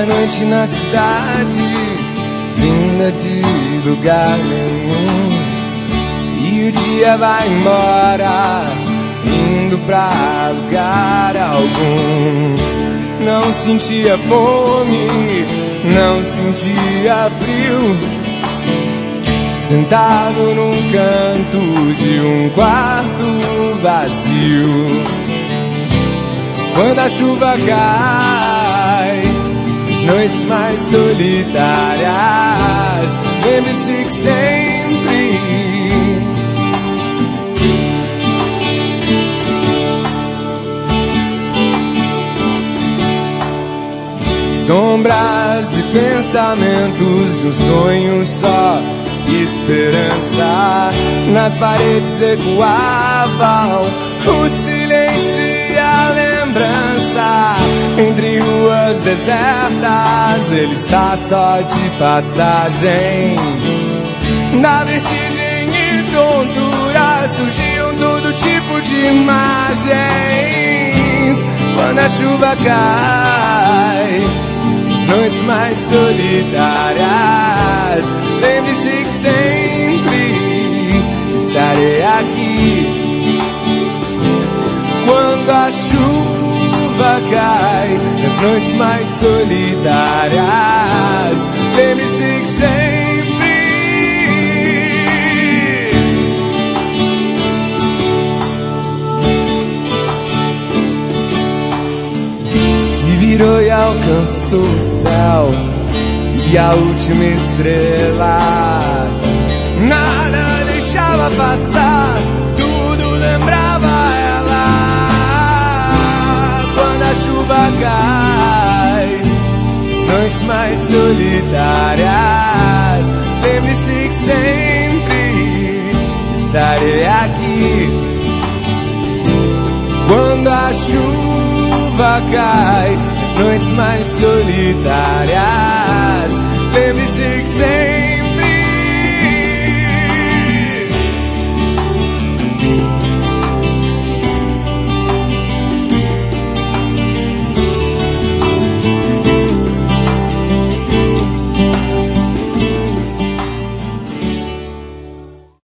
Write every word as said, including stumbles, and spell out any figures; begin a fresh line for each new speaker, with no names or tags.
noite na cidade, vinda de lugar nenhum, e o dia vai embora, indo pra lugar algum. Não sentia fome, não sentia frio, sentado num canto de um quarto vazio. Quando a chuva cai, as noites mais solitárias, lembre-se que sempre sombras e pensamentos de um sonho só, esperança. Nas paredes ecoavam o silêncio e a lembrança. Entre ruas desertas, ele está só de passagem. Na vertigem e tontura surgiam todo tipo de imagens. Quando a chuva cai, as noites mais solitárias, lembre-se que sempre estarei aqui. Quando a chuva cai, nas noites mais solitárias, lembre-se que sempre se virou e alcançou o céu e a última estrela. Nada deixava passar, tudo lembrava ela. Quando a chuva cai, as noites mais solitárias, lembre-se que sempre estarei aqui. Quando a chuva cai, as noites mais solitárias, lembre-se que sempre